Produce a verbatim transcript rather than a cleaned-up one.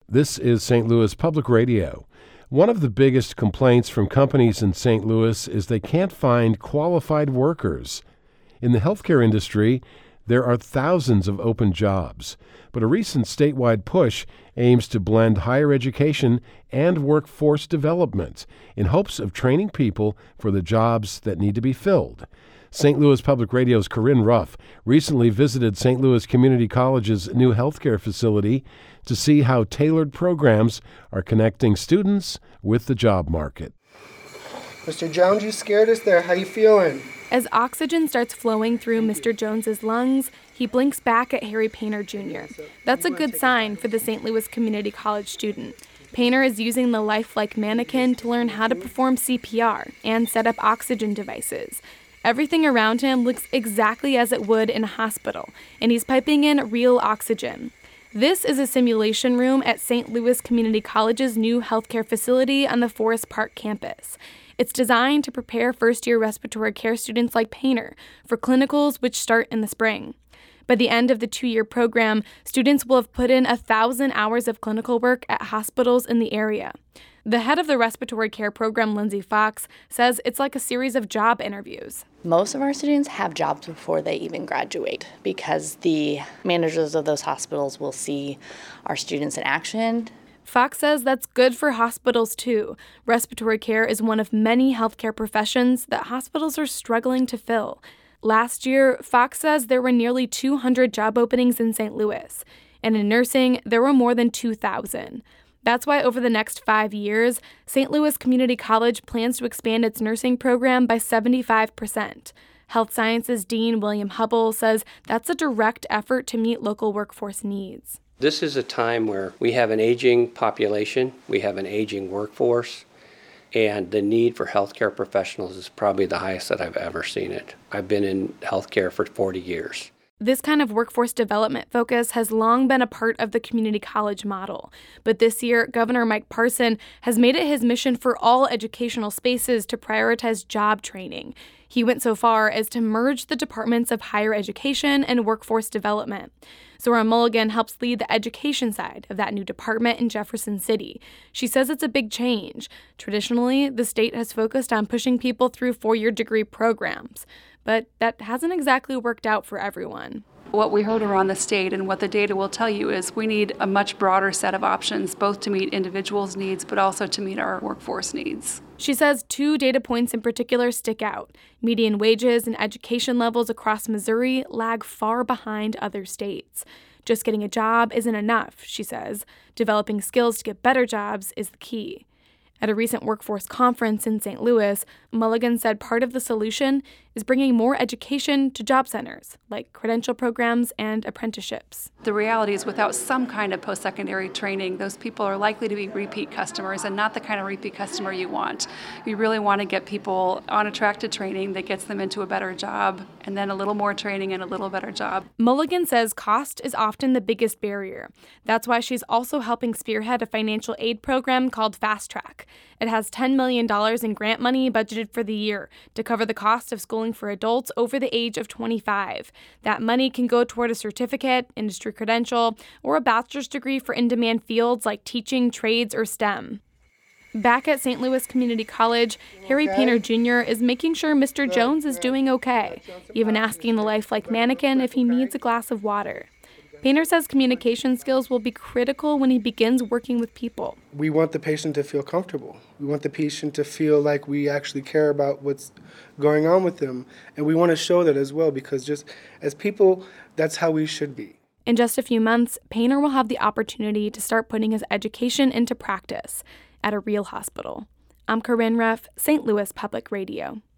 This is Saint Louis Public Radio. One of the biggest complaints from companies in Saint Louis is they can't find qualified workers. In the healthcare industry, there are thousands of open jobs, but a recent statewide push aims to blend higher education and workforce development in hopes of training people for the jobs that need to be filled. Saint Louis Public Radio's Corinne Ruff recently visited Saint Louis Community College's new healthcare facility to see how tailored programs are connecting students with the job market. Mister Jones, you scared us there. How you feeling? As oxygen starts flowing through Mister Jones's lungs, he blinks back at Harry Painter Junior That's a good sign for the Saint Louis Community College student. Painter is using the lifelike mannequin to learn how to perform C P R and set up oxygen devices. Everything around him looks exactly as it would in a hospital, and he's piping in real oxygen. This is a simulation room at Saint Louis Community College's new healthcare facility on the Forest Park campus. It's designed to prepare first-year respiratory care students like Painter for clinicals which start in the spring. By the end of the two-year program, students will have put in one thousand hours of clinical work at hospitals in the area. The head of the respiratory care program, Lindsay Fox, says it's like a series of job interviews. Most of our students have jobs before they even graduate because the managers of those hospitals will see our students in action. Fox says that's good for hospitals, too. Respiratory care is one of many healthcare professions that hospitals are struggling to fill. Last year, Fox says there were nearly two hundred job openings in Saint Louis, and in nursing, there were more than two thousand. That's why over the next five years, Saint Louis Community College plans to expand its nursing program by seventy-five percent. Health Sciences Dean William Hubble says that's a direct effort to meet local workforce needs. This is a time where we have an aging population, we have an aging workforce, and the need for healthcare professionals is probably the highest that I've ever seen it. I've been in healthcare for forty years. This kind of workforce development focus has long been a part of the community college model. But this year, Governor Mike Parson has made it his mission for all educational spaces to prioritize job training. He went so far as to merge the departments of higher education and workforce development. Zora Mulligan helps lead the education side of that new department in Jefferson City. She says it's a big change. Traditionally, the state has focused on pushing people through four-year degree programs, but that hasn't exactly worked out for everyone. What we heard around the state and what the data will tell you is we need a much broader set of options, both to meet individuals' needs, but also to meet our workforce needs. She says two data points in particular stick out. Median wages and education levels across Missouri lag far behind other states. Just getting a job isn't enough, she says. Developing skills to get better jobs is the key. At a recent workforce conference in Saint Louis, Mulligan said part of the solution is bringing more education to job centers, like credential programs and apprenticeships. The reality is without some kind of post-secondary training, those people are likely to be repeat customers and not the kind of repeat customer you want. You really want to get people on a track to training that gets them into a better job, and then a little more training and a little better job. Mulligan says cost is often the biggest barrier. That's why she's also helping spearhead a financial aid program called Fast Track. It has ten million dollars in grant money budgeted for the year to cover the cost of schooling for adults over the age of twenty-five. That money can go toward a certificate, industry credential, or a bachelor's degree for in-demand fields like teaching, trades, or STEM. Back at Saint Louis Community College, Harry Painter Junior is making sure Mister Jones is doing okay, even asking the lifelike mannequin if he needs a glass of water. Painter says communication skills will be critical when he begins working with people. We want the patient to feel comfortable. We want the patient to feel like we actually care about what's going on with them. And we want to show that as well, because just as people, that's how we should be. In just a few months, Painter will have the opportunity to start putting his education into practice at a real hospital. I'm Corinne Ruff, Saint Louis Public Radio.